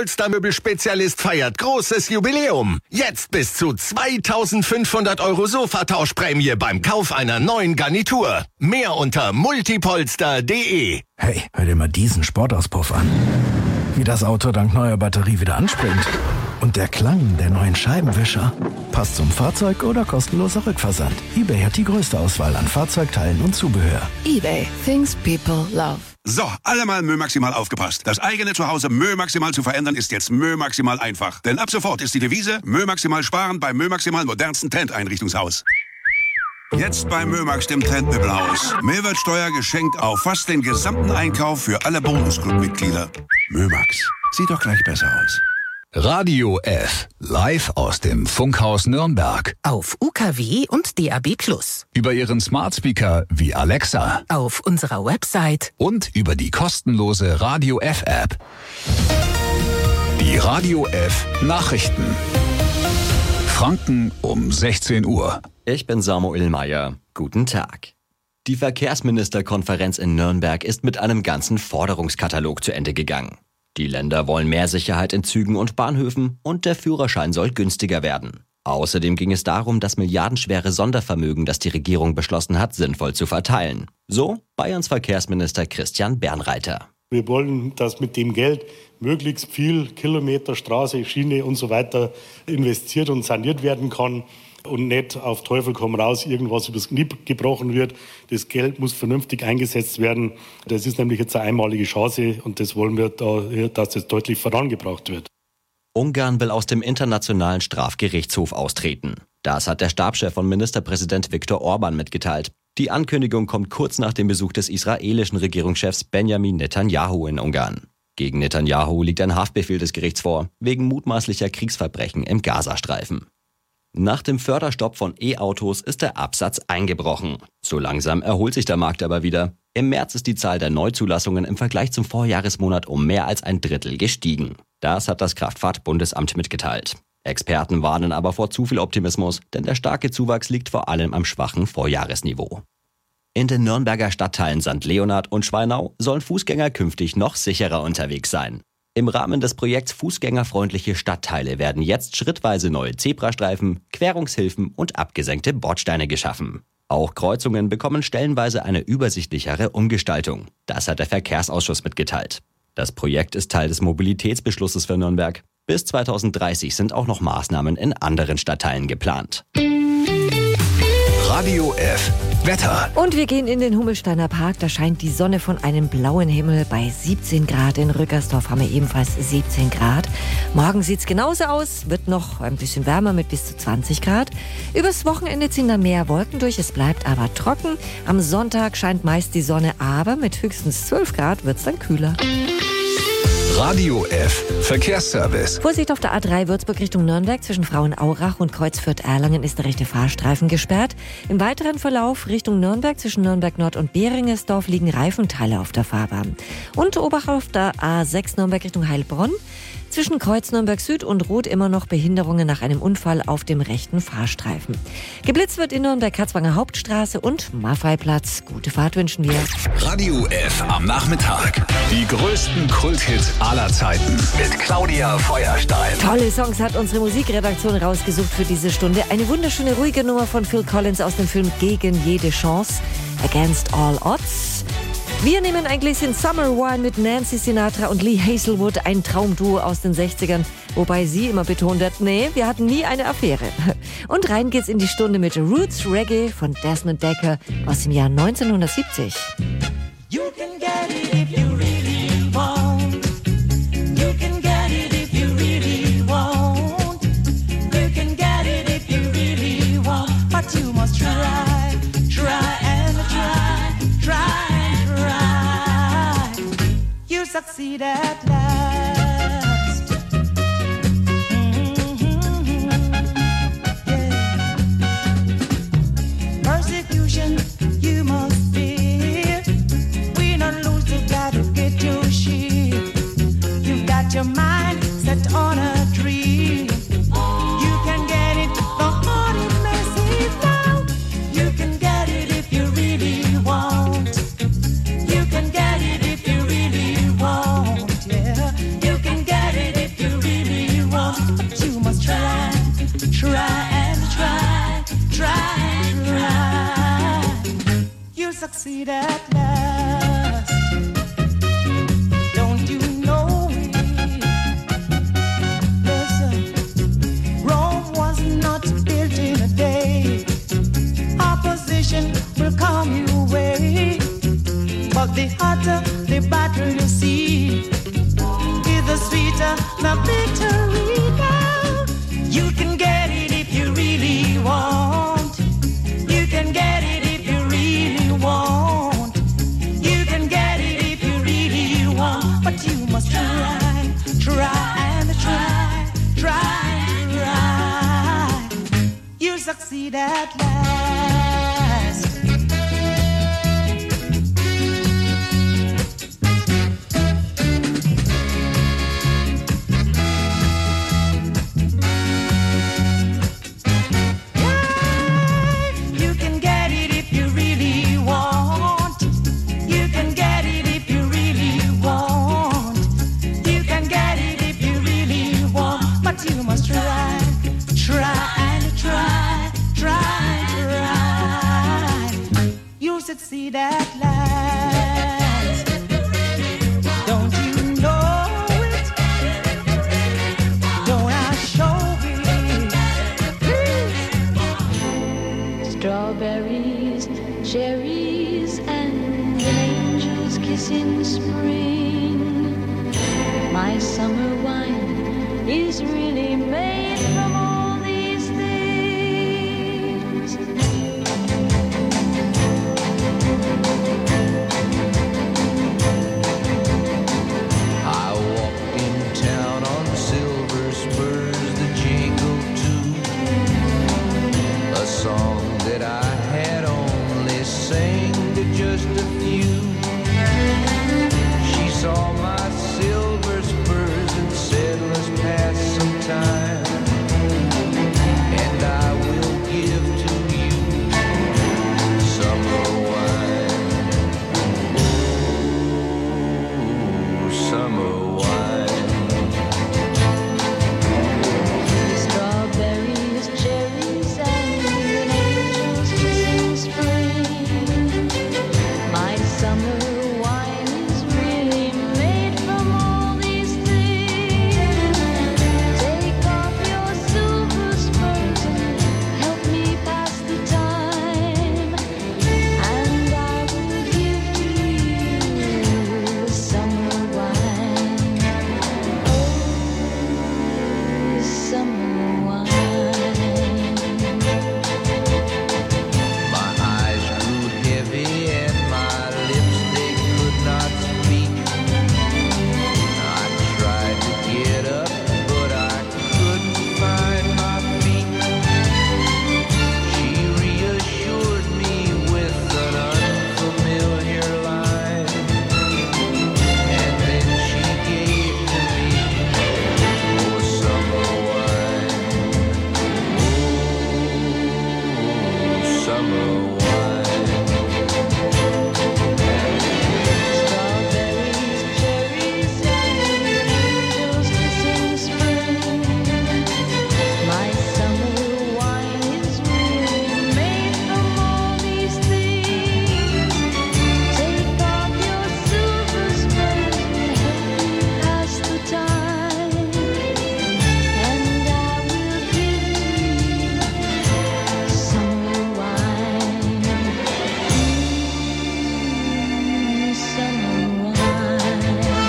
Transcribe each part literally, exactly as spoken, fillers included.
Polstermöbelspezialist feiert großes Jubiläum. Jetzt bis zu zweitausendfünfhundert Euro Sofatauschprämie beim Kauf einer neuen Garnitur. Mehr unter multipolster punkt de. Hey, hör dir mal diesen Sportauspuff an. Wie das Auto dank neuer Batterie wieder anspringt. Und der Klang der neuen Scheibenwischer. Passt zum Fahrzeug oder kostenloser Rückversand. eBay hat die größte Auswahl an Fahrzeugteilen und Zubehör. eBay. Things people love. So, alle mal Mö Maximal aufgepasst. Das eigene Zuhause Mö Maximal zu verändern ist jetzt Mö Maximal einfach. Denn ab sofort ist die Devise Mö Maximal sparen beim Mö Maximal modernsten Trendeinrichtungshaus. Jetzt bei Mömax, dem Trendmöbelhaus. Mehrwertsteuer geschenkt auf fast den gesamten Einkauf für alle Bonusclub-Mitglieder. Mömax, sieht doch gleich besser aus. Radio F, live aus dem Funkhaus Nürnberg. Auf U K W und D A B plus. Über Ihren Smart Speaker wie Alexa. Auf unserer Website. Und über die kostenlose Radio F App. Die Radio F Nachrichten. Franken um sechzehn Uhr. Ich bin Samuel Meyer. Guten Tag. Die Verkehrsministerkonferenz in Nürnberg ist mit einem ganzen Forderungskatalog zu Ende gegangen. Die Länder wollen mehr Sicherheit in Zügen und Bahnhöfen und der Führerschein soll günstiger werden. Außerdem ging es darum, das milliardenschwere Sondervermögen, das die Regierung beschlossen hat, sinnvoll zu verteilen. So Bayerns Verkehrsminister Christian Bernreiter. Wir wollen, dass mit dem Geld möglichst viel Kilometer Straße, Schiene und so weiter investiert und saniert werden kann und nicht auf Teufel komm raus irgendwas übers Knie gebrochen wird. Das Geld muss vernünftig eingesetzt werden. Das ist nämlich jetzt eine einmalige Chance und das wollen wir, da, dass das deutlich vorangebracht wird. Ungarn will aus dem Internationalen Strafgerichtshof austreten. Das hat der Stabschef von Ministerpräsident Viktor Orban mitgeteilt. Die Ankündigung kommt kurz nach dem Besuch des israelischen Regierungschefs Benjamin Netanyahu in Ungarn. Gegen Netanyahu liegt ein Haftbefehl des Gerichts vor, wegen mutmaßlicher Kriegsverbrechen im Gazastreifen. Nach dem Förderstopp von E-Autos ist der Absatz eingebrochen. So langsam erholt sich der Markt aber wieder. Im März ist die Zahl der Neuzulassungen im Vergleich zum Vorjahresmonat um mehr als ein Drittel gestiegen. Das hat das Kraftfahrtbundesamt mitgeteilt. Experten warnen aber vor zu viel Optimismus, denn der starke Zuwachs liegt vor allem am schwachen Vorjahresniveau. In den Nürnberger Stadtteilen Sankt Leonhard und Schweinau sollen Fußgänger künftig noch sicherer unterwegs sein. Im Rahmen des Projekts Fußgängerfreundliche Stadtteile werden jetzt schrittweise neue Zebrastreifen, Querungshilfen und abgesenkte Bordsteine geschaffen. Auch Kreuzungen bekommen stellenweise eine übersichtlichere Umgestaltung. Das hat der Verkehrsausschuss mitgeteilt. Das Projekt ist Teil des Mobilitätsbeschlusses für Nürnberg. Bis zweitausenddreißig sind auch noch Maßnahmen in anderen Stadtteilen geplant. Radio F Wetter. Und wir gehen in den Hummelsteiner Park. Da scheint die Sonne von einem blauen Himmel. Bei siebzehn Grad in Rückersdorf haben wir ebenfalls siebzehn Grad. Morgen sieht es genauso aus. Wird noch ein bisschen wärmer mit bis zu zwanzig Grad. Übers Wochenende ziehen dann mehr Wolken durch. Es bleibt aber trocken. Am Sonntag scheint meist die Sonne, aber mit höchstens zwölf Grad wird es dann kühler. Radio F Verkehrsservice. Vorsicht auf der A drei Würzburg Richtung Nürnberg. Zwischen Frauenaurach und Kreuzfürth-Erlangen ist der rechte Fahrstreifen gesperrt. Im weiteren Verlauf Richtung Nürnberg zwischen Nürnberg Nord und Behringesdorf liegen Reifenteile auf der Fahrbahn. Und Oberach auf der A sechs Nürnberg Richtung Heilbronn. Zwischen Kreuz Nürnberg Süd und Roth immer noch Behinderungen nach einem Unfall auf dem rechten Fahrstreifen. Geblitzt wird in Nürnberg-Katzwanger Hauptstraße und Maffeiplatz. Gute Fahrt wünschen wir. Radio F am Nachmittag. Die größten Kulthits aller Zeiten mit Claudia Feuerstein. Tolle Songs hat unsere Musikredaktion rausgesucht für diese Stunde. Eine wunderschöne, ruhige Nummer von Phil Collins aus dem Film Gegen jede Chance. Against All Odds. Wir nehmen ein Gläschen Summer Wine mit Nancy Sinatra und Lee Hazelwood, ein Traumduo aus den sechzigern, wobei sie immer betont hat, nee, wir hatten nie eine Affäre. Und rein geht's in die Stunde mit Roots Reggae von Desmond Decker aus dem Jahr neunzehnhundertsiebzig. You can get it if you really want. You can get it if you really want. You can get it if you really want. But you must try, try and try, try. You succeed at last. Mm-hmm. Yeah. Persecution you must fear. We not lose, you gotta get your shit. You've got your mind set on a dream. You can get it, the heart it may seem now. You can get it if you really want. You can get it if you really want, yeah. You can get it if succeed at last. Don't you know it? Listen, Rome was not built in a day. Opposition will come your way, but the hotter the battle you see, is the sweeter the victory now. You can get it if you really want. You can get it if you really want. You can get it if you really want. But you must try, try and try, try, try. You'll succeed at last. You must try, try and try, try, try. You'll succeed at last. Don't you know it? Don't I show it? Strawberries, cherries, and an angel's kiss in spring. My summer wine is really made from all these things. I walked in town on silver spurs that jingle too, a song that I had only sang to just a few. She saw my silver spurs and said, let's pass some time, and I will give to you summer wine. Ooh, summer wine. Strawberries, cherries, and an angel's kiss in spring. My summer wine is really made from all these things. Take off your silver spurs and help me pass the time, and I will give to you summer wine. Oh, summer wine. My eyes grew heavy and my lips, they could not speak. I tried to get up, but I couldn't find my feet. She reassured me with an unfamiliar line, and then she gave to me more summer wine. Oh, summer wine. Strawberries, cherries, and angels kiss in spring. My summer wine is really made from all these things. Take off your silver spurs and help me pass the time, and I will give to you summer wine. Mm, summer wine.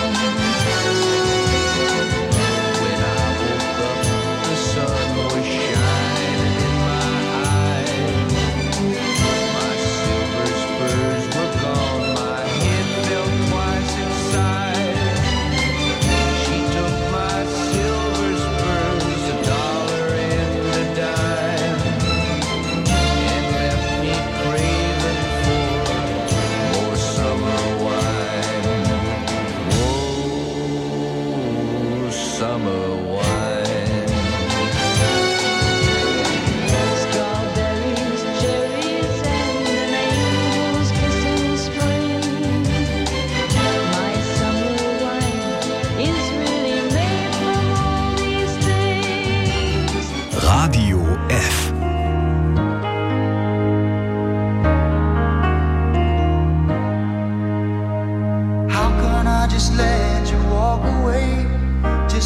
When I woke up, the sun was shining in my eyes. My silver spurs were gone, my head felt twice inside. She took my silver spurs, a dollar and a dime, and left me craving for more summer wine. Oh, summer wine. Strawberries, cherries, and an angel's kiss in spring. My summer wine is really made from all these things. Radio F.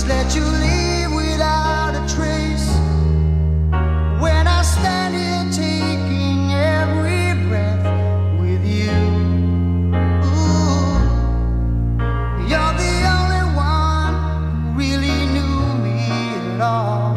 just let you leave without a trace. When I stand here taking every breath with you, ooh, you're the only one who really knew me at all.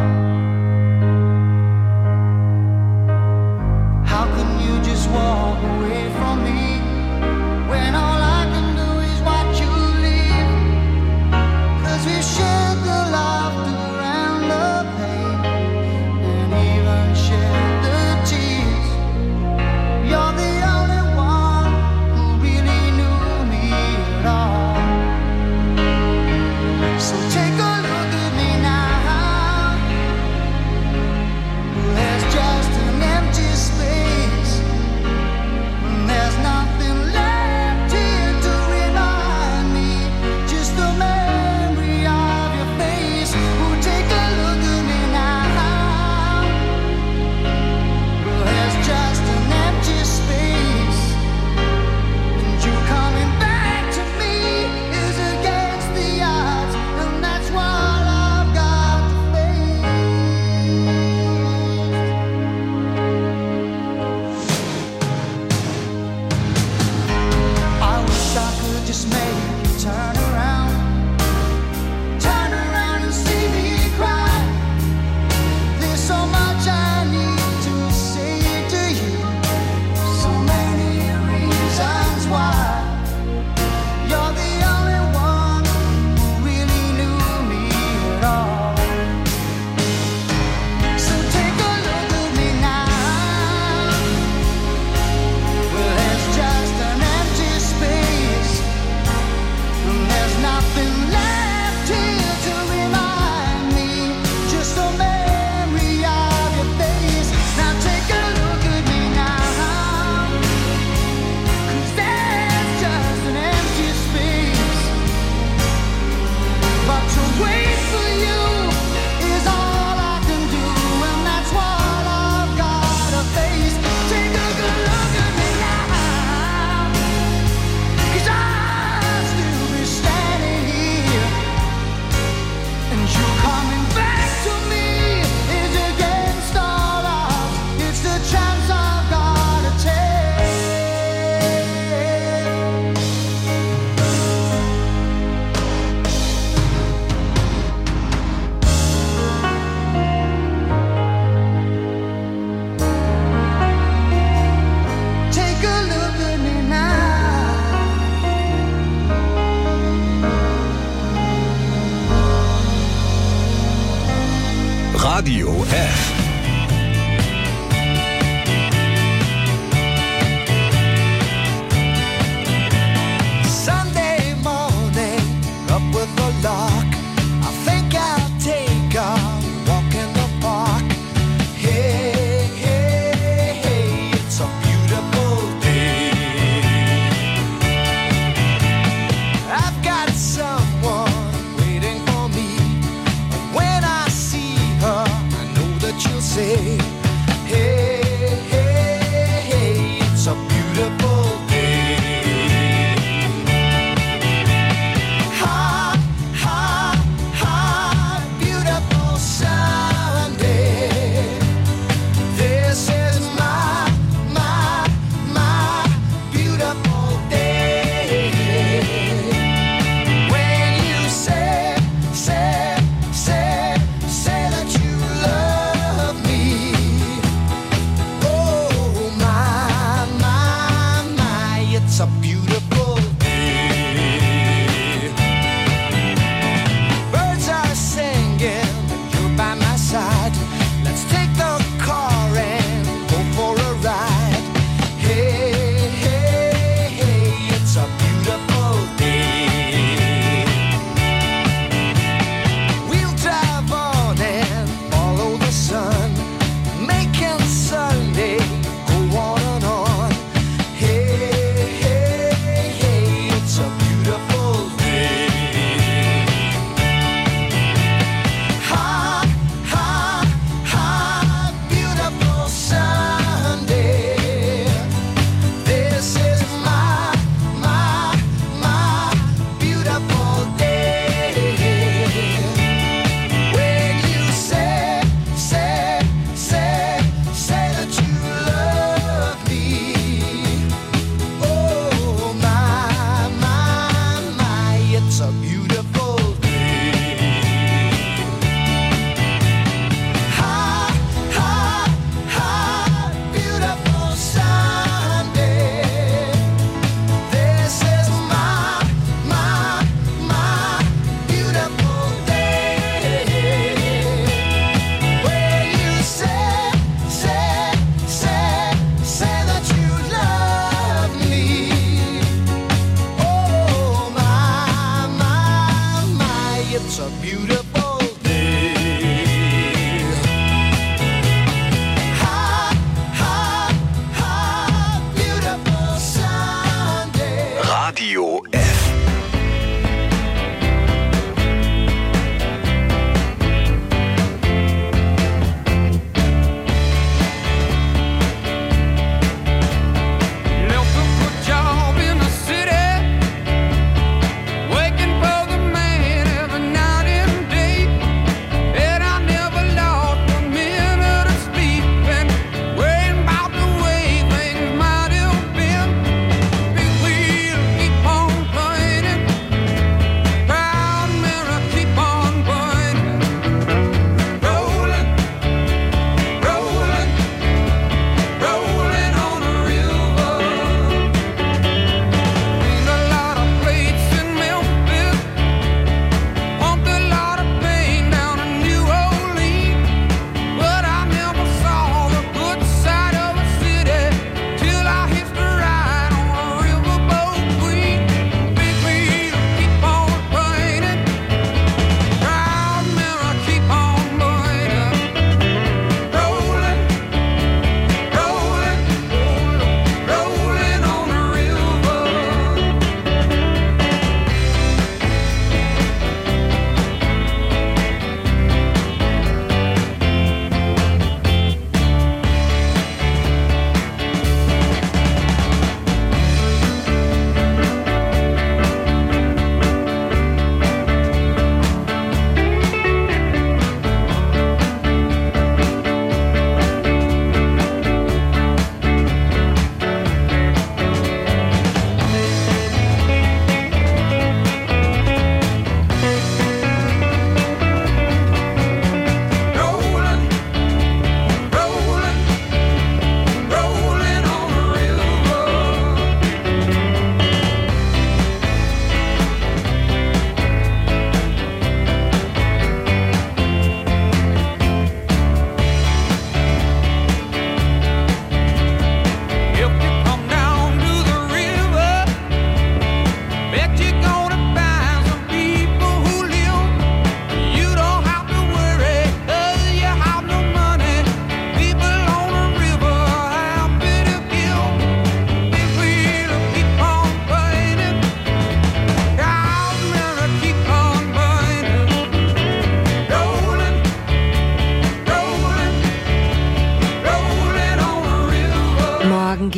How can you just walk away from me when all I can do is watch you leave? 'Cause we shared the laughter and the pain, and even shared the tears. You're the only one who really knew me at all. So take a look at me now. There's just an empty space. There's nothing left here to remind me. Just the memory of your face. Oh, take a look at me now. There's just an empty space. And you coming back to me is against the odds. And that's what I've got to face. I wish I could just make you turn around. Turn around and see me cry. There's so much I need to say to you. So many reasons why. You're the only one who really knew me at all. So take a look at me now. Well, there's just an empty space. And there's nothing left here to remind me. Just a memory of your face. Now take a look at me now. 'Cause there's just an empty space. But to wait for you is all I can do. And that's what I've got to face. Take a good look at me now. 'Cause I'll still be standing here. And you coming back to me is against all odds. It's the chance I've got to take. Take a look at me now. Radio F. Sunday morning, up with the lark. I think I'll take a walk in the park. Hey, hey, hey, it's a beautiful day. I've got someone waiting for me. When I see her, I know that she'll say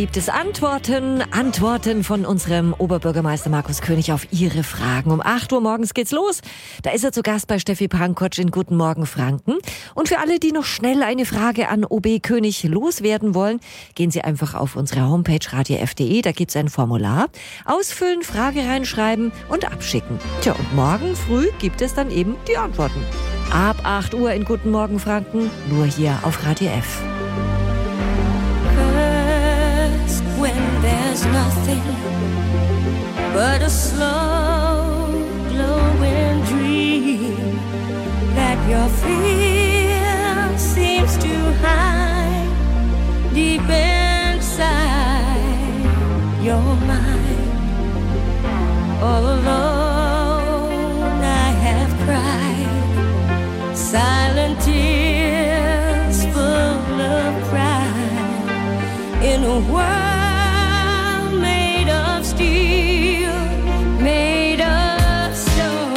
gibt es Antworten, Antworten von unserem Oberbürgermeister Markus König auf Ihre Fragen. Um acht Uhr morgens geht's los. Da ist er zu Gast bei Steffi Pankotsch in Guten Morgen Franken. Und für alle, die noch schnell eine Frage an O B König loswerden wollen, gehen Sie einfach auf unsere Homepage radio f punkt de. Da gibt's ein Formular. Ausfüllen, Frage reinschreiben und abschicken. Tja, und morgen früh gibt es dann eben die Antworten. Ab acht Uhr in Guten Morgen Franken, nur hier auf Radio F. When there's nothing but a slow glowing dream that your fear seems to hide deep inside your mind. All alone I have cried silent tears full of pride in a world steel, made of stone.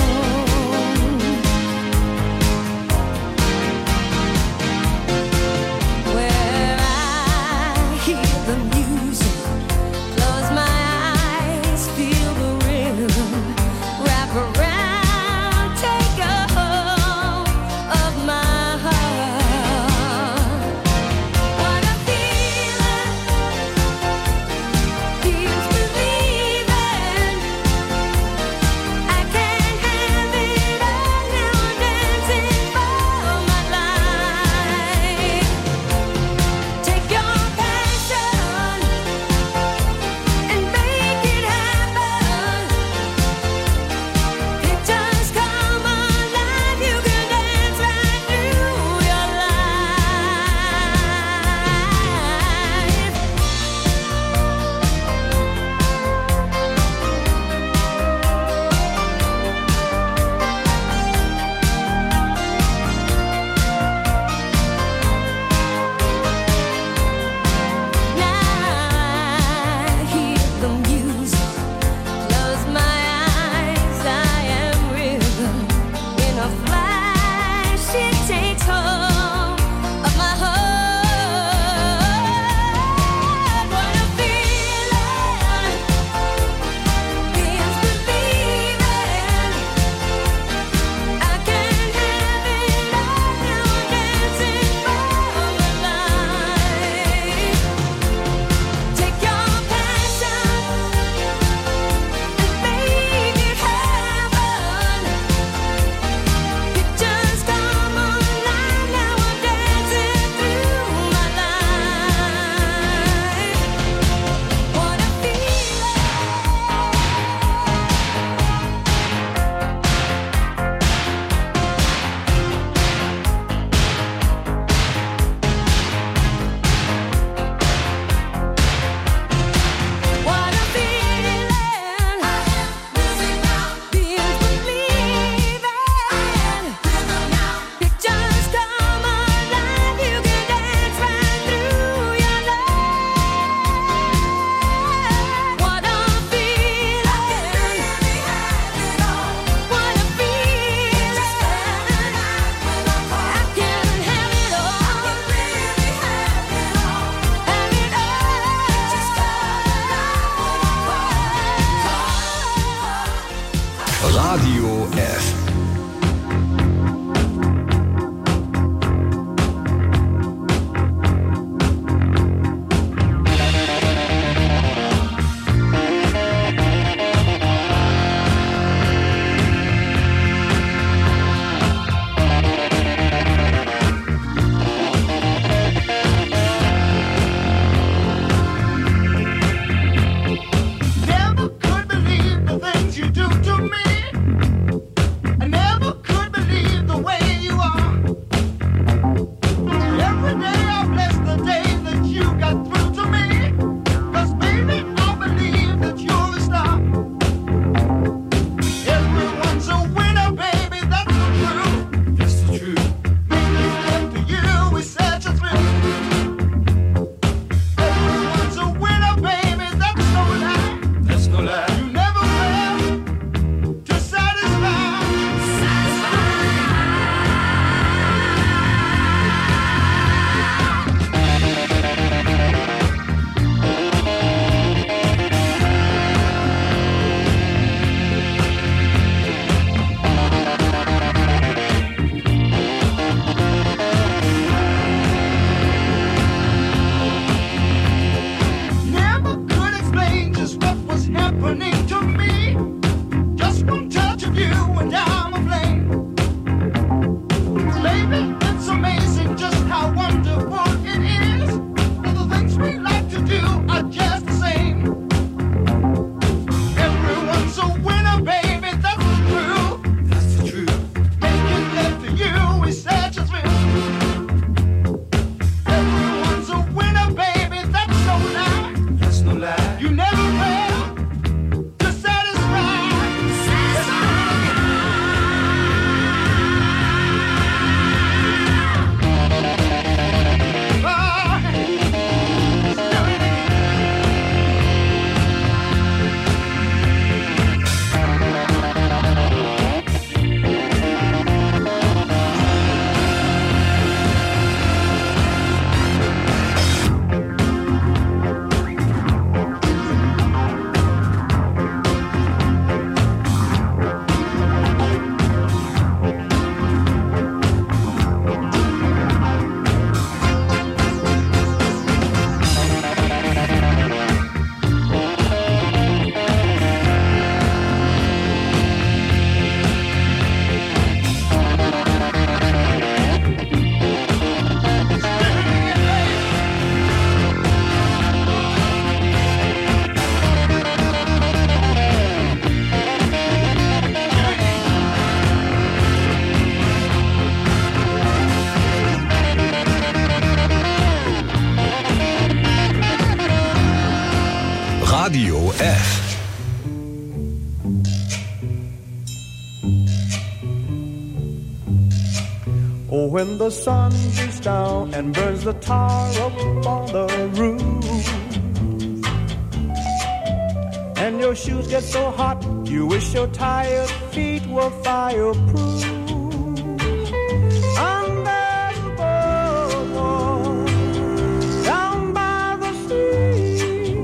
Where I hear the music, close my eyes, feel the rhythm, wrap around, take a hold of my heart. What a feeling. Radio F. Oh, when the sun beats down and burns the tar up on the roof, and your shoes get so hot, you wish your tired feet were fireproof. Under the boardwalk, down by the sea,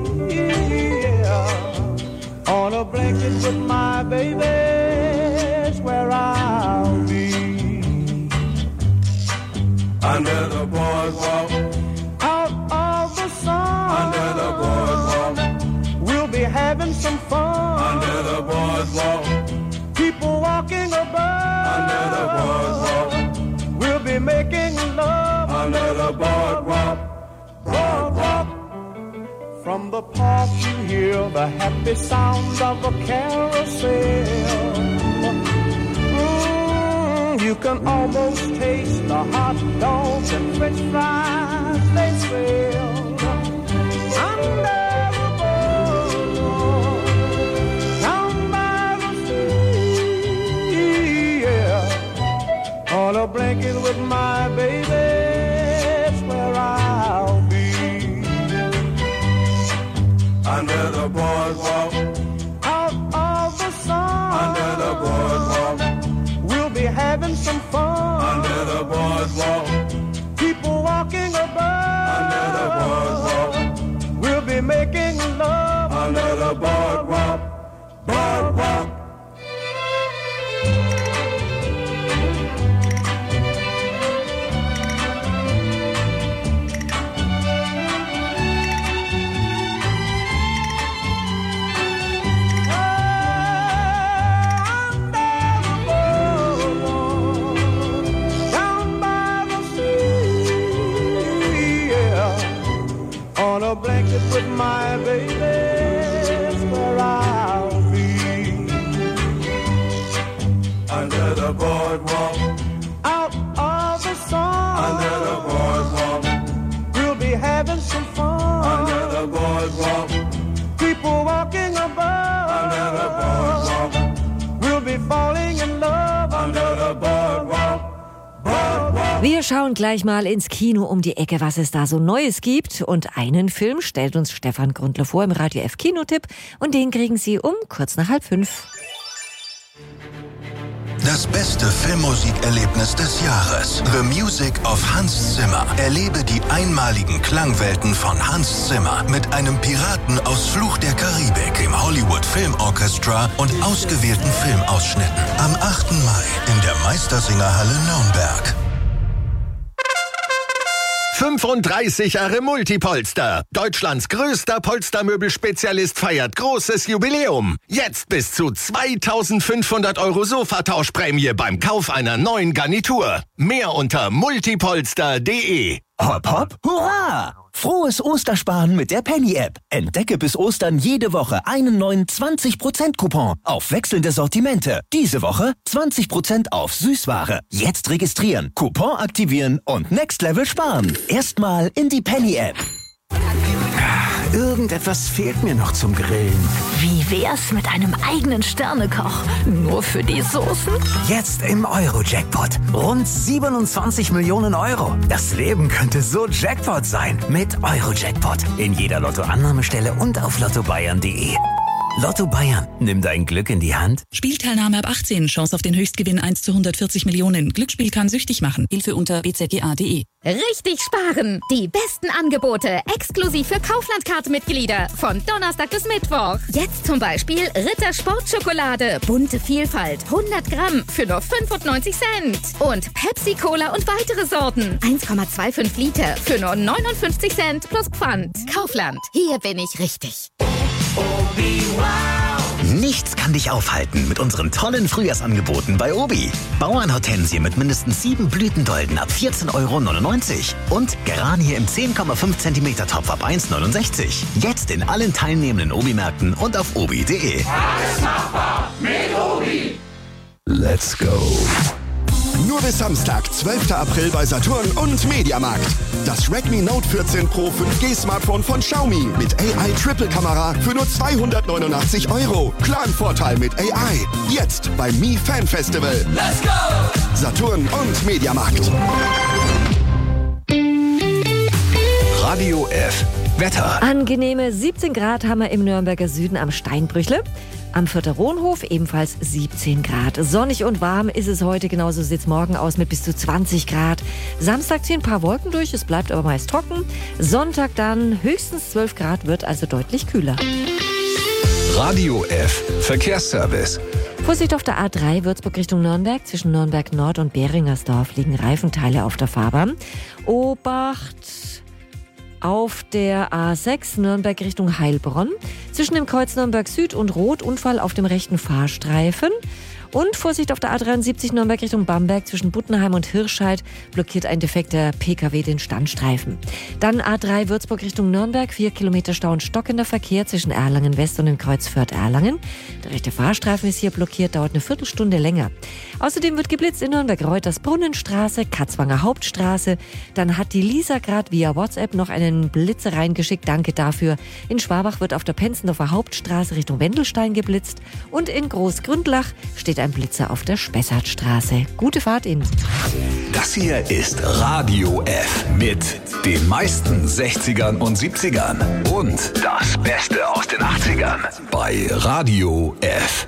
yeah, on a blanket with my baby, is where I'll be. Under the boardwalk, out of the sun, under the boardwalk, we'll be having some fun. Under the boardwalk, people walking above. Under the boardwalk, we'll be making love. Under the boardwalk, boardwalk. From the park you hear the happy sounds of a carousel. You can almost taste the hot dogs and french fries they sell. Under the boardwalk, down by the sea, yeah. On a blanket with my baby, it's where I'll be. under the boardwalk, out of the sun, under the boardwalk, we'll be having some fun. under the boardwalk, People walking above, under the boardwalk, we'll be making love. under the boardwalk, boardwalk. On a blanket with my baby, is where I'll be. Under the boardwalk, Out of the sun, under the boardwalk, we'll be having some fun. under the boardwalk, People walking above, under the boardwalk, we'll be falling in love. under the boardwalk, boardwalk. Wir schauen gleich mal ins Kino um die Ecke, was es da so Neues gibt. Und einen Film stellt uns Stefan Grundler vor im Radio F Kinotipp. Und den kriegen Sie um kurz nach halb fünf. Das beste Filmmusikerlebnis des Jahres. The Music of Hans Zimmer. Erlebe die einmaligen Klangwelten von Hans Zimmer mit einem Piraten aus Fluch der Karibik, dem Hollywood Film Orchestra und ausgewählten Filmausschnitten. Am achten Mai in der Meistersingerhalle Nürnberg. fünfunddreißig Jahre Multipolster. Deutschlands größter Polstermöbelspezialist feiert großes Jubiläum. Jetzt bis zu zweitausendfünfhundert Euro Sofatauschprämie beim Kauf einer neuen Garnitur. Mehr unter multipolster punkt de. Hopp, hopp, hurra! Frohes Ostersparen mit der Penny-App. Entdecke bis Ostern jede Woche einen neuen zwanzig Prozent Coupon auf wechselnde Sortimente. Diese Woche zwanzig Prozent auf Süßware. Jetzt registrieren, Coupon aktivieren und Next Level sparen. Erstmal in die Penny-App. Irgendetwas fehlt mir noch zum Grillen. Wie wär's mit einem eigenen Sternekoch? Nur für die Soßen? Jetzt im Euro-Jackpot. Rund siebenundzwanzig Millionen Euro. Das Leben könnte so Jackpot sein. Mit Euro-Jackpot. In jeder Lottoannahmestelle und auf lotto bayern punkt de. Lotto Bayern. Nimm dein Glück in die Hand. Spielteilnahme ab achtzehn. Chance auf den Höchstgewinn eins zu hundertvierzig Millionen. Glücksspiel kann süchtig machen. Hilfe unter b z g a punkt de. Richtig sparen! Die besten Angebote exklusiv für Kaufland-Card-Mitglieder von Donnerstag bis Mittwoch. Jetzt zum Beispiel Ritter Sportschokolade, bunte Vielfalt, hundert Gramm für nur fünfundneunzig Cent. Und Pepsi Cola und weitere Sorten, eins Komma fünfundzwanzig Liter für nur neunundfünfzig Cent plus Pfand. Kaufland, hier bin ich richtig. Nichts kann dich aufhalten mit unseren tollen Frühjahrsangeboten bei Obi. Bauernhortensie mit mindestens sieben Blütendolden ab vierzehn Euro neunundneunzig. Und Geranie im zehn Komma fünf Zentimeter Topf ab eins neunundsechzig. Jetzt in allen teilnehmenden Obi-Märkten und auf obi punkt de. Alles machbar mit Obi. Let's go. Nur bis Samstag, zwölfter April bei Saturn und Mediamarkt. Das Redmi Note vierzehn Pro fünf G Smartphone von Xiaomi mit A I-Triple-Kamera für nur zweihundertneunundachtzig Euro. Klaren Vorteil mit A I. Jetzt beim Mi Fan Festival. Let's go! Saturn und Mediamarkt. Radio F. Wetter. Angenehme siebzehn Grad haben wir im Nürnberger Süden am Steinbrüchle. Am Fürther Rohnhof ebenfalls siebzehn Grad. Sonnig und warm ist es heute, genauso sieht es morgen aus mit bis zu zwanzig Grad. Samstag ziehen ein paar Wolken durch, es bleibt aber meist trocken. Sonntag dann höchstens zwölf Grad, wird also deutlich kühler. Radio F. Verkehrsservice. Vorsicht auf der A drei Würzburg Richtung Nürnberg. Zwischen Nürnberg Nord und Beringersdorf liegen Reifenteile auf der Fahrbahn. Obacht auf der A sechs Nürnberg Richtung Heilbronn. Zwischen dem Kreuz Nürnberg Süd und Rot Unfall auf dem rechten Fahrstreifen. Und Vorsicht auf der A dreiundsiebzig Nürnberg Richtung Bamberg. Zwischen Buttenheim und Hirscheid blockiert ein defekter P K W den Standstreifen. Dann A drei Würzburg Richtung Nürnberg. Vier Kilometer Stau und stockender Verkehr zwischen Erlangen West und dem Kreuz Fürth-Erlangen. Der rechte Fahrstreifen ist hier blockiert, dauert eine Viertelstunde länger. Außerdem wird geblitzt in Nürnberg Reutersbrunnenstraße, Katzwanger Hauptstraße. Dann hat die Lisa gerade via WhatsApp noch einen Blitzer reingeschickt. Danke dafür. In Schwabach wird auf der Penzendorfer Hauptstraße Richtung Wendelstein geblitzt. Und in Großgründlach steht ein Blitzer auf der Spessartstraße. Gute Fahrt Ihnen. Das hier ist Radio F mit den meisten sechzigern und siebzigern und das Beste aus den achtzigern bei Radio F.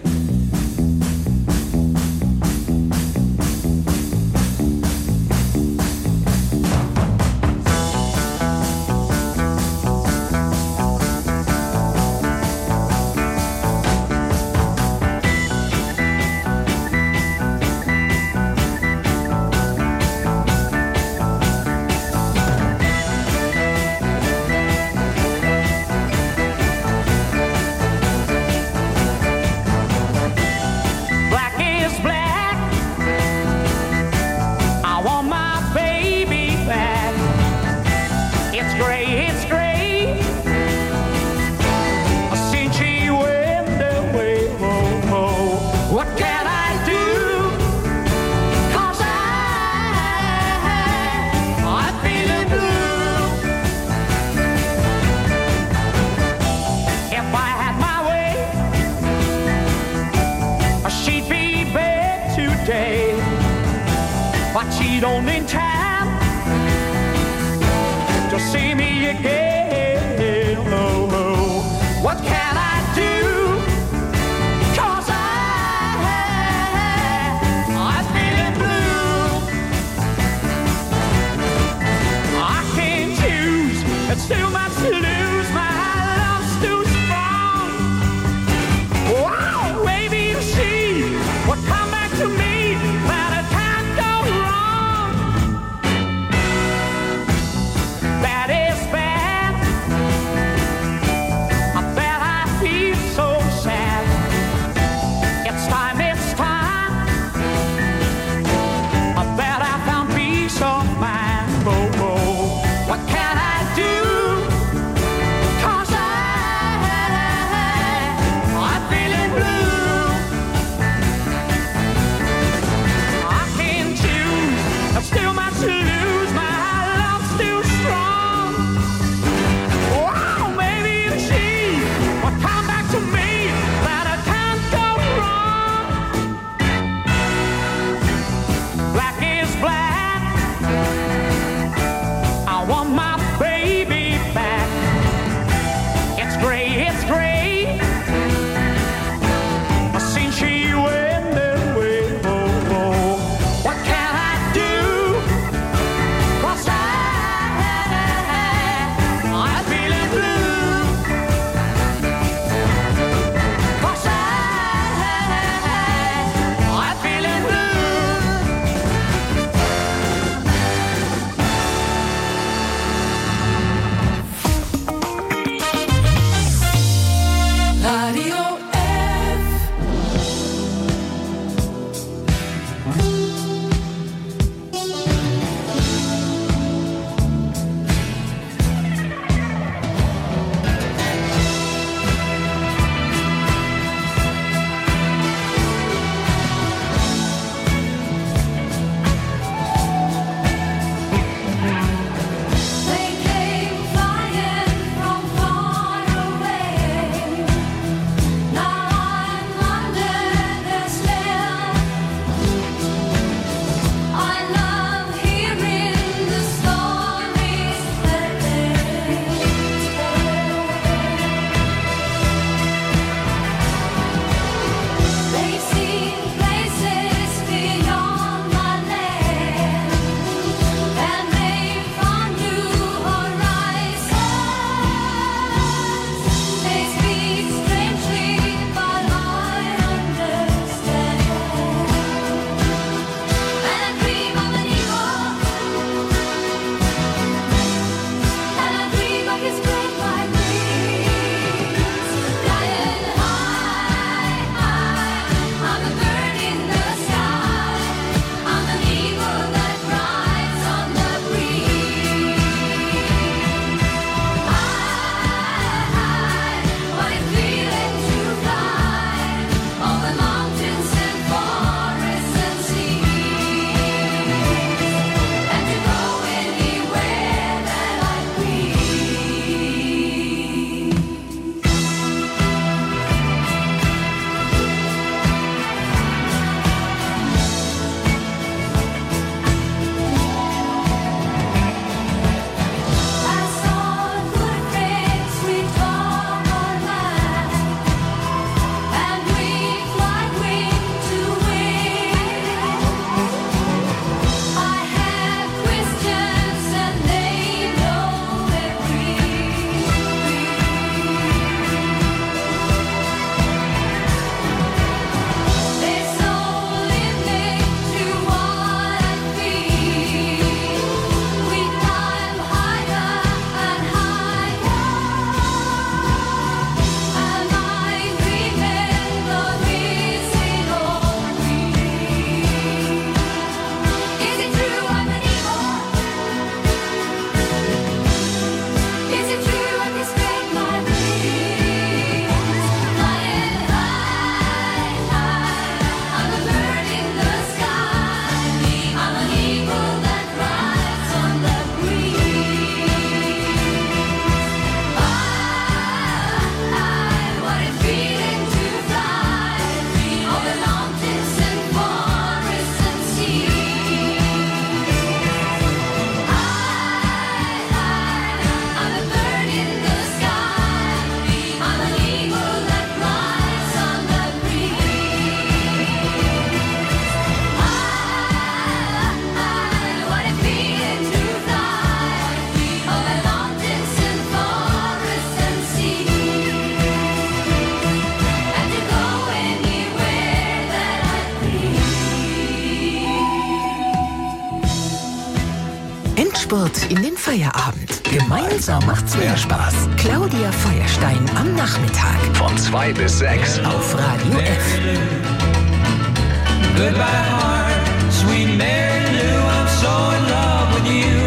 Endspurt in den Feierabend. Gemeinsam macht's mehr Spaß. Claudia Feuerstein am Nachmittag. Von zwei bis sechs auf Radio F. Goodbye, heart, sweet Mary Lou, I'm so in love with you.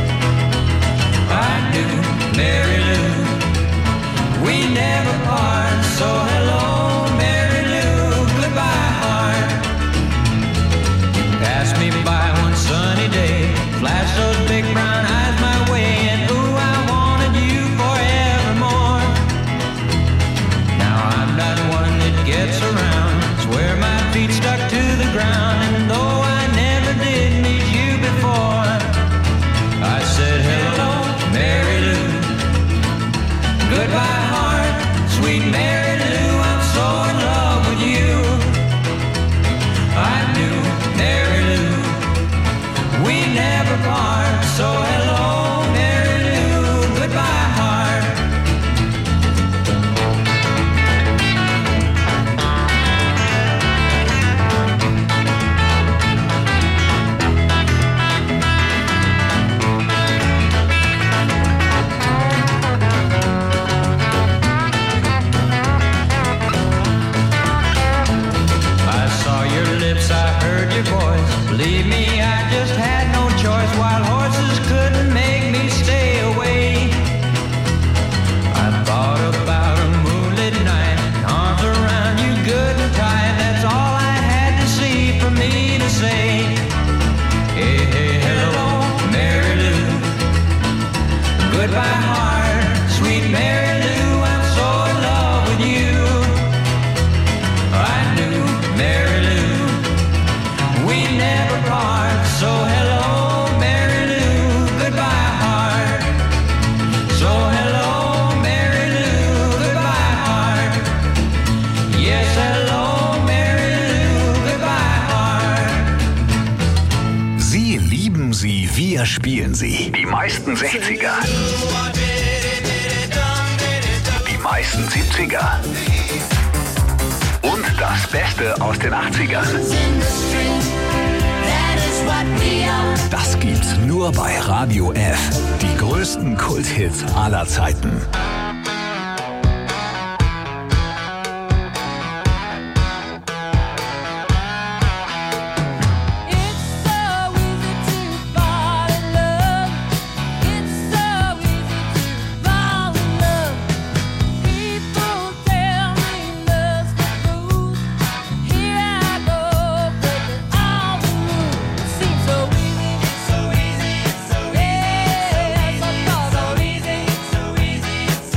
I do, Mary Lou, we never part, so hello, Mary Lou, goodbye, heart. Pass me by one sunny day, flash those big brown eyes my way, and ooh, I wanted you forevermore. Now I'm not one that gets around, swear my feet stuck to the ground, and though I never did meet you before, I said hello, Mary Lou, goodbye, heart, sweet Mary Lou, I'm so in love with you. I knew, Mary Lou, we never part, so hello, Mary Lou, goodbye, heart. I saw your lips, I heard your voice. Believe me, I just had no choice. Wild horses couldn't make me stay away. I thought about a moonlit night, arms around you good and tight. That's all I had to see for me to say. Hey, hey, hello, Mary Lou. Goodbye, heart, sweet Mary Lou. I'm so in love with you. I knew, Mary Lou, we never part. So hello, Mary Lou, goodbye, heart. So hello, Mary Lou, goodbye, heart. Yes, hello, Mary Lou, goodbye, heart. Sie lieben sie, wir spielen sie. Die meisten sechziger. Die meisten siebziger. Und das Beste aus den achtzigern. Das gibt's nur bei Radio F. Die größten Kulthits aller Zeiten. So easy,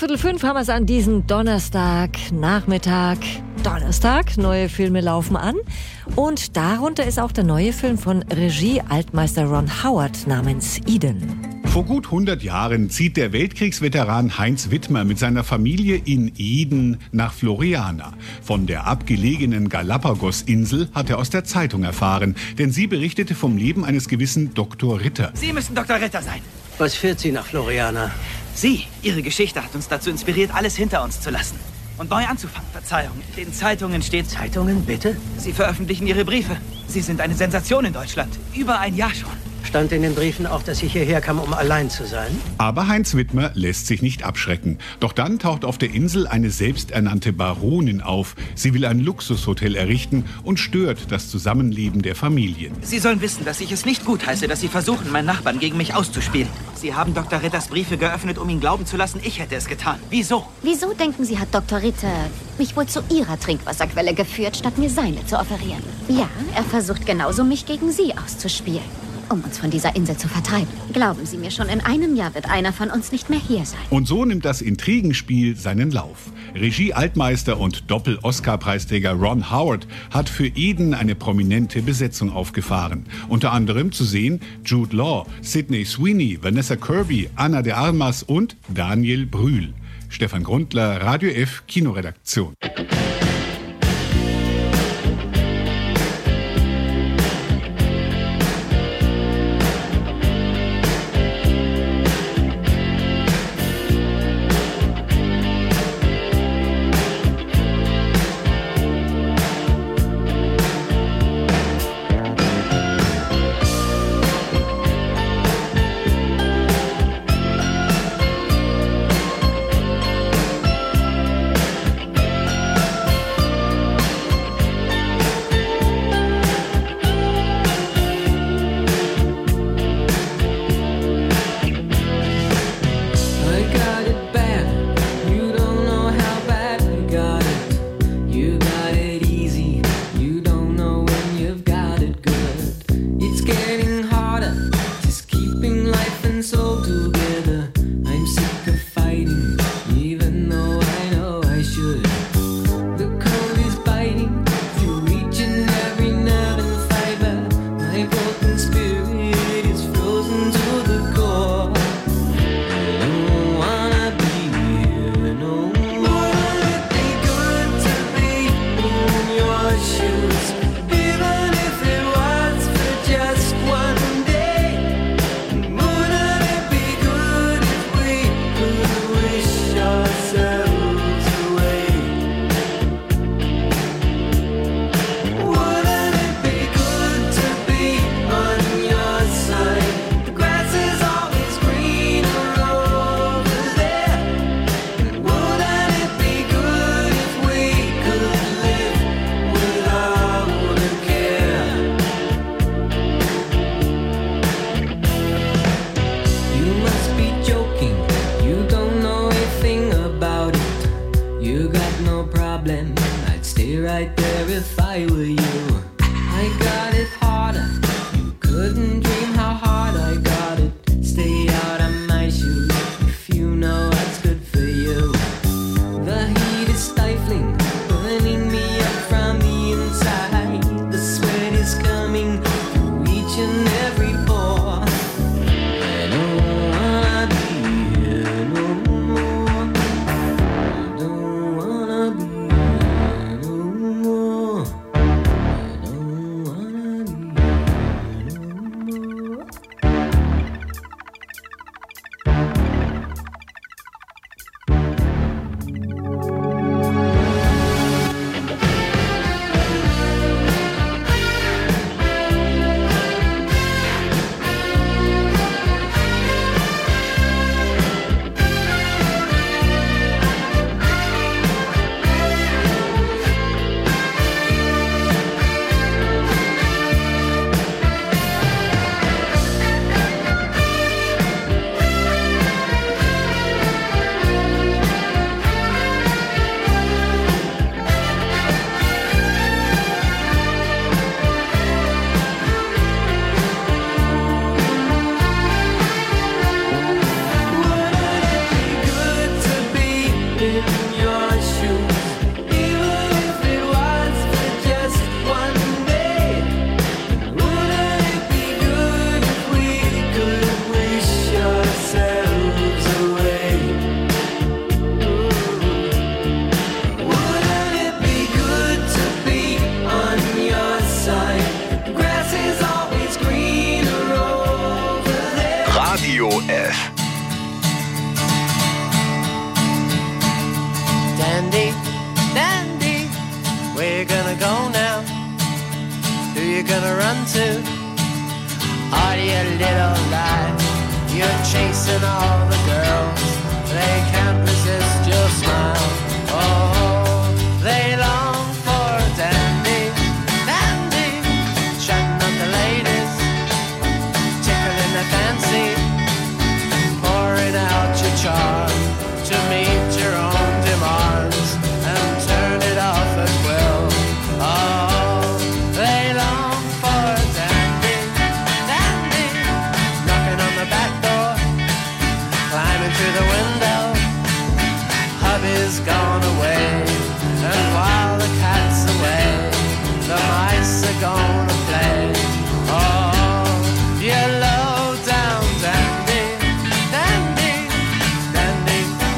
Dreiviertel fünf haben wir es an diesem Donnerstag, Nachmittag. Donnerstag, neue Filme laufen an. Und darunter ist auch der neue Film von Regie-Altmeister Ron Howard namens Eden. Vor gut hundert Jahren zieht der Weltkriegsveteran Heinz Wittmer mit seiner Familie in Eden nach Floriana. Von der abgelegenen Galapagos-Insel hat er aus der Zeitung erfahren, denn sie berichtete vom Leben eines gewissen Doktor Ritter. Sie müssen Doktor Ritter sein. Was führt Sie nach Floriana? Sie, Ihre Geschichte hat uns dazu inspiriert, alles hinter uns zu lassen. Und neu anzufangen. Verzeihung, in den Zeitungen steht... Zeitungen, bitte? Sie veröffentlichen Ihre Briefe. Sie sind eine Sensation in Deutschland. Über ein Jahr schon. Stand in den Briefen auch, dass ich hierher kam, um allein zu sein? Aber Heinz Wittmer lässt sich nicht abschrecken. Doch dann taucht auf der Insel eine selbsternannte Baronin auf. Sie will ein Luxushotel errichten und stört das Zusammenleben der Familien. Sie sollen wissen, dass ich es nicht gutheiße, dass Sie versuchen, meinen Nachbarn gegen mich auszuspielen. Sie haben Doktor Ritters Briefe geöffnet, um ihn glauben zu lassen, ich hätte es getan. Wieso? Wieso denken Sie, hat Doktor Ritter mich wohl zu Ihrer Trinkwasserquelle geführt, statt mir seine zu offerieren? Ja, er versucht genauso, mich gegen Sie auszuspielen, um uns von dieser Insel zu vertreiben. Glauben Sie mir, schon in einem Jahr wird einer von uns nicht mehr hier sein. Und so nimmt das Intrigenspiel seinen Lauf. Regie-Altmeister und Doppel-Oscar-Preisträger Ron Howard hat für Eden eine prominente Besetzung aufgefahren. Unter anderem zu sehen Jude Law, Sydney Sweeney, Vanessa Kirby, Ana de Armas und Daniel Brühl. Stefan Grundler, Radio F, Kinoredaktion. gonna run to? Are you little lie? You're chasing all the girls. They can't resist your smile. Oh, they long for dandy, dandy, chatting up the ladies, tickling their fancy, pouring out your charm to meet your own demands and turn it off at will. Oh, they long for dandy, dandy, knocking on the back door, climbing through the window. Hubby's gone away, and while the cat's away, the mice are gonna play. Oh, you low down dandy, dandy, dandy,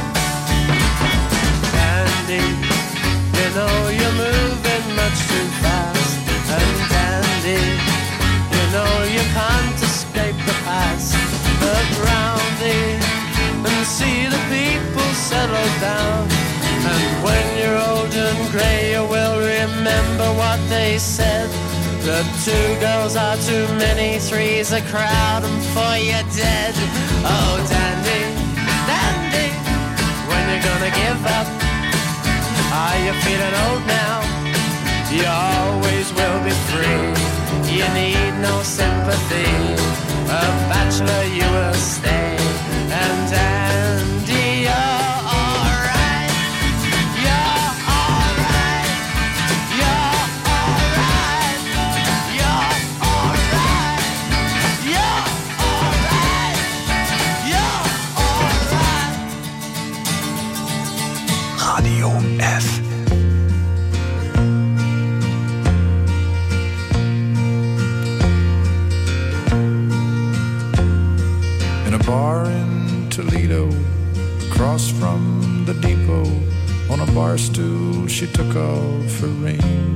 dandy. You know you're moving much too fast, and dandy, you know you can't escape the past. Look round thee and see the people settle down. And when you're old and grey, you will remember what they said. The two girls are too many, three's a crowd, and four you're dead. Oh, dandy, dandy, when you gonna give up? Are you feeling old now? You always will be free. You need no sympathy. A bachelor you will stay. And dandy, you're alright. You're alright. You're alright. You're alright. You're alright. You're alright. Radio F. In a bar in Toledo, across from the depot, on a bar stool she took off her ring.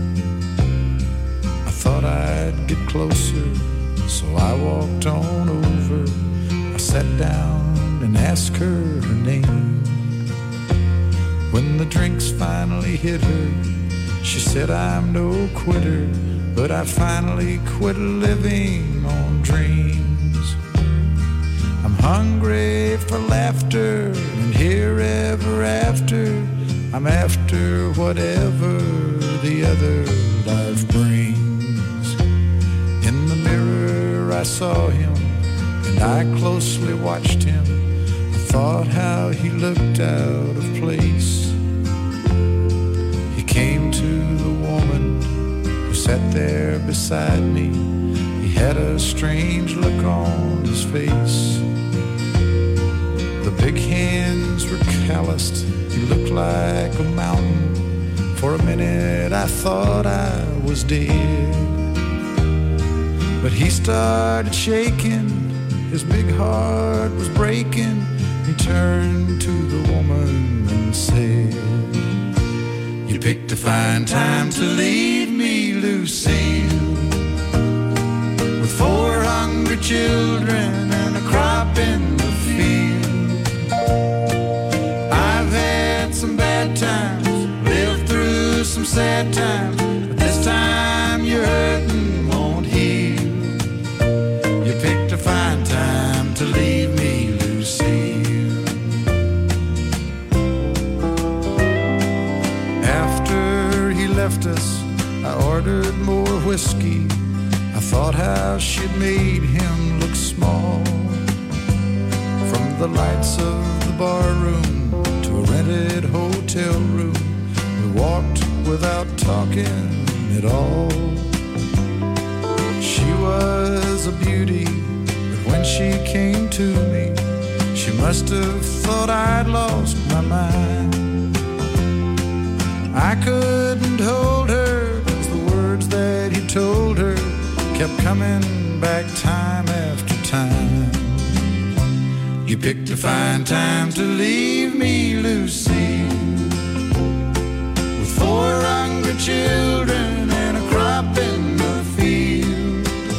I thought I'd get closer, so I walked on over. I sat down and asked her her name. When the drinks finally hit her, she said, I'm no quitter, but I finally quit living on dreams. I'm hungry for laughter, and here ever after, I'm after whatever the other life brings. In the mirror I saw him, and I closely watched him. I thought how he looked out of place. He came to the woman who sat there beside me. He had a strange look on his face. The big hands were calloused, he looked like a mountain. For a minute I thought I was dead. But he started shaking, his big heart was breaking. He turned to the woman and said, you picked a fine time to leave me, Lucille, with four hungry children and a crop in the field. I've had some bad times, lived through some sad times, but this time your hurting won't heal. You picked a fine time to leave me, Lucille. After he left us, I ordered more whiskey. I thought how she'd made him look small. From the lights of the bar room to a rented hotel room, we walked without talking at all. She was a beauty, but when she came to me, she must have thought I'd lost my mind. I couldn't hold her, 'cause the words that he told her kept coming back time after time. You picked a fine time to leave me, Lucille, with four hungry children and a crop in the field.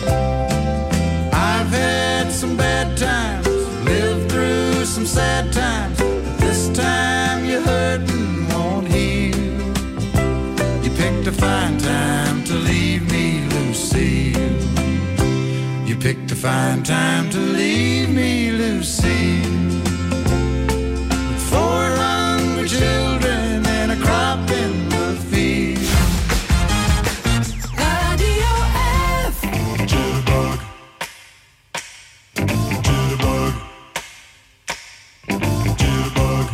I've had some bad times, lived through some sad times, but this time your hurting won't heal. You picked a fine time to leave me, Lucille. picked a fine time to leave me, Lucille. With four hungry children and a crop in the field. Radio F. Jitterbug. Jitterbug. Jitterbug.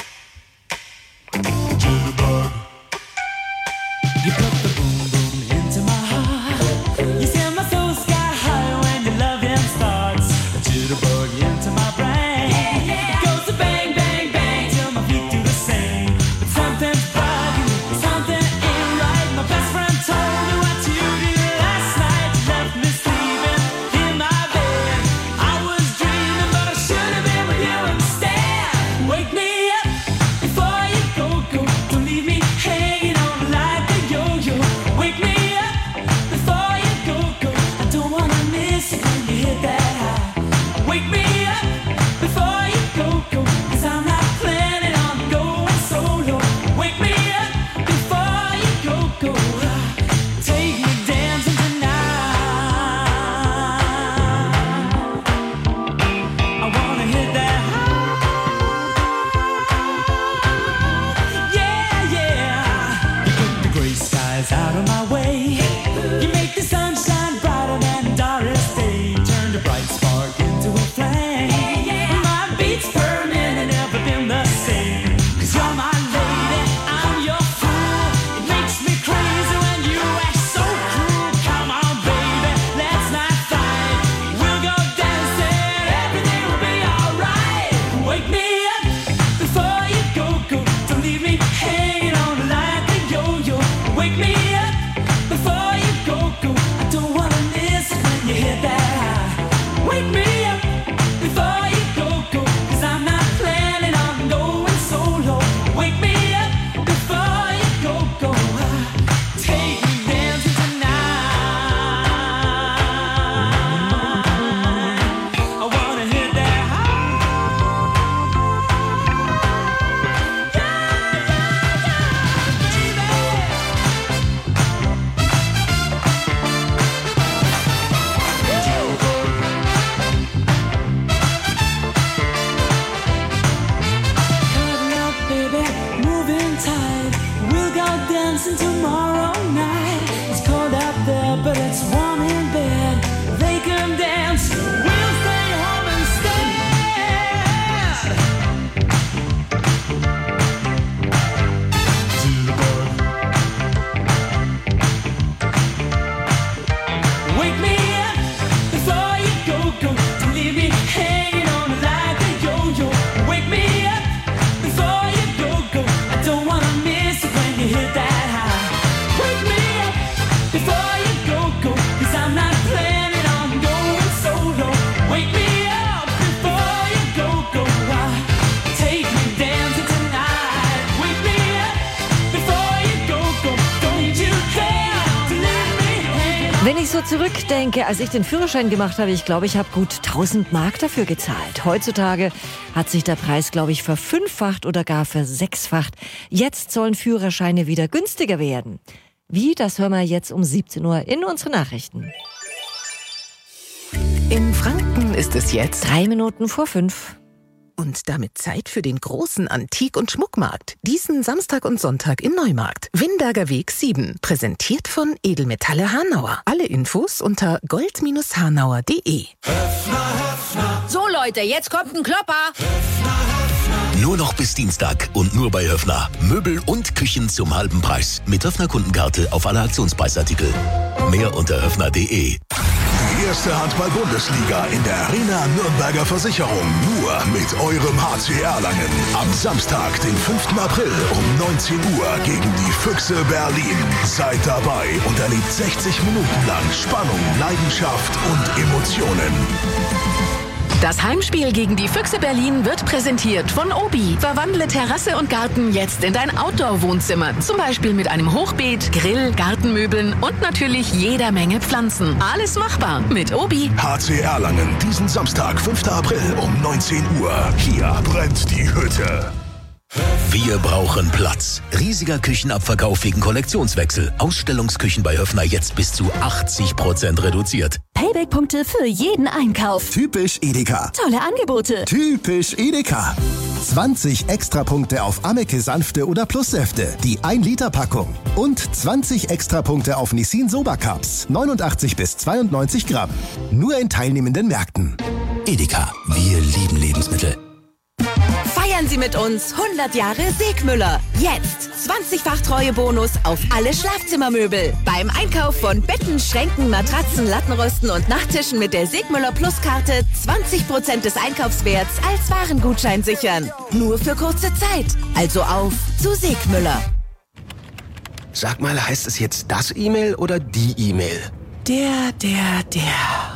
Jitterbug. You put the boom boom into my heart. You send my soul sky high when your loving starts. A jitterbug into my brain. It goes to bang, bang, bang till my feet do the same. But something's bugging me, something ain't right. My best friend told me what you did last night. You left me sleeping in my bed. I was dreaming, but I should have been with you instead. Wake me up before you go, go. Don't leave me hanging on like a yo-yo. Wake me up before you go, go. I don't wanna miss it when you hit that high. Wake me up before you go, go. Cause I'm not planning on going solo. Wake me up before you go, go. Take me dancing tonight. I wanna hit that high. Yeah, yeah. You put the gray skies out of my way. You make the sunshine brighter than Doris Day. Turn the bright spark into a flame. My beats per minute never been the same. Cause you're my lady, I'm your fool. It makes me crazy when you act so cruel. Come on, baby, let's not fight. We'll go dancing, everything will be alright. Wake me up before you go, go. Don't leave me hanging on like a yo-yo. Wake me up before you go, go. I don't wanna miss it when you hit that high. Wake me up before you go, go. Cause I'm not planning on going solo. Wake me up before you go, go. Take me dancing tonight. I wanna hit that high. Cutting up, baby, moving tight. We'll go dancing tomorrow night. It's cold out there, but it's warm in bed. They can dance, we'll stay home instead. Wake me up before you go, go. Don't leave me hanging on like a yo-yo. Wake me up before you go, go. I don't wanna miss it when you hit that high. Wake me up before you go, go. Cause I'm not planning on going solo. Wake me up before you go, go. Take me dancing tonight. Wake me up before you go, go. Don't you care to leave me hanging on. Wenn ich so zurückdenke, als ich den Führerschein gemacht habe, ich glaube, ich habe gut tausend Mark dafür gezahlt. Heutzutage hat sich der Preis, glaube ich, verfünffacht oder gar versechsfacht. Jetzt sollen Führerscheine wieder günstiger werden. Wie, das hören wir jetzt um siebzehn Uhr in unsere Nachrichten. In Franken ist es jetzt Drei Minuten vor fünf. und damit Zeit für den großen Antik- und Schmuckmarkt. Diesen Samstag und Sonntag in Neumarkt. Winberger Weg sieben. Präsentiert von Edelmetalle Hanauer. Alle Infos unter gold hanauer punkt de. So Leute, jetzt kommt ein Klopper. Nur noch bis Dienstag und nur bei Höffner. Möbel und Küchen zum halben Preis. Mit Höffner-Kundenkarte auf alle Aktionspreisartikel. Mehr unter höffner punkt de. Die erste Handball-Bundesliga in der Arena Nürnberger Versicherung. Nur mit eurem H C Erlangen. Am Samstag, den fünften April um neunzehn Uhr gegen die Füchse Berlin. Seid dabei und erlebt sechzig Minuten lang Spannung, Leidenschaft und Emotionen. Das Heimspiel gegen die Füchse Berlin wird präsentiert von Obi. Verwandle Terrasse und Garten jetzt in dein Outdoor-Wohnzimmer. Zum Beispiel mit einem Hochbeet, Grill, Gartenmöbeln und natürlich jeder Menge Pflanzen. Alles machbar mit Obi. H C Erlangen, diesen Samstag, fünften April um neunzehn Uhr. Hier brennt die Hütte. Wir brauchen Platz. Riesiger Küchenabverkauf wegen Kollektionswechsel. Ausstellungsküchen bei Höffner jetzt bis zu achtzig Prozent reduziert. Payback-Punkte für jeden Einkauf. Typisch Edeka. Tolle Angebote. Typisch Edeka. zwanzig Extrapunkte auf Ameke Sanfte oder Plussäfte, die ein Liter Packung. Und zwanzig Extrapunkte auf Nissin Soba Cups, neunundachtzig bis zweiundneunzig Gramm. Nur in teilnehmenden Märkten. Edeka, wir lieben Lebensmittel. Feiern Sie mit uns hundert Jahre Segmüller. Jetzt zwanzigfach Treuebonus auf alle Schlafzimmermöbel. Beim Einkauf von Betten, Schränken, Matratzen, Lattenrösten und Nachttischen mit der Segmüller Plus-Karte zwanzig Prozent des Einkaufswerts als Warengutschein sichern. Nur für kurze Zeit. Also auf zu Segmüller. Sag mal, heißt es jetzt das E-Mail oder die E-Mail? Der, der, der.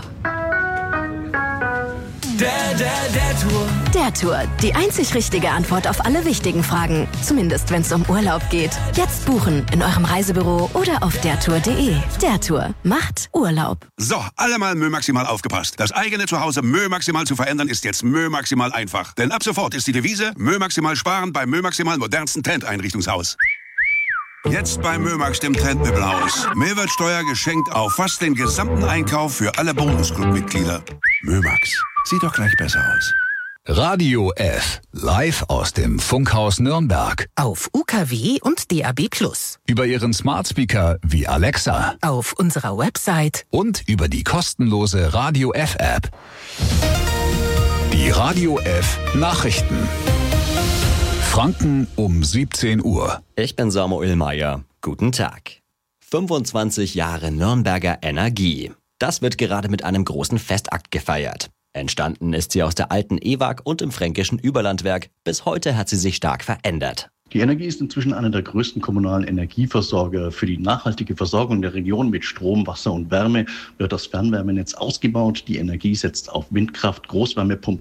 Der, der, der Tour. Der Tour. Die einzig richtige Antwort auf alle wichtigen Fragen. Zumindest, wenn es um Urlaub geht. Jetzt buchen in eurem Reisebüro oder auf dertour punkt de. Der Tour macht Urlaub. So, alle mal Mö Maximal aufgepasst. Das eigene Zuhause Mö Maximal zu verändern ist jetzt Mö Maximal einfach. Denn ab sofort ist die Devise Mö Maximal sparen beim Mö Maximal modernsten Trendeinrichtungshaus. Jetzt bei Mömax, dem Trendmöbelhaus. Mehrwertsteuer geschenkt auf fast den gesamten Einkauf für alle Bonusclub-Mitglieder. Mömax, sieht doch gleich besser aus. Radio F, live aus dem Funkhaus Nürnberg. Auf U K W und D A B plus. Über Ihren Smart Speaker wie Alexa. Auf unserer Website. Und über die kostenlose Radio F App. Die Radio F Nachrichten. Franken um siebzehn Uhr. Ich bin Samuel Meyer. Guten Tag. fünfundzwanzig Jahre Nürnberger Energie. Das wird gerade mit einem großen Festakt gefeiert. Entstanden ist sie aus der alten E W A G und im fränkischen Überlandwerk. Bis heute hat sie sich stark verändert. Die Energie ist inzwischen einer der größten kommunalen Energieversorger. Für die nachhaltige Versorgung der Region mit Strom, Wasser und Wärme wird das Fernwärmenetz ausgebaut. Die Energie setzt auf Windkraft, Großwärmepumpen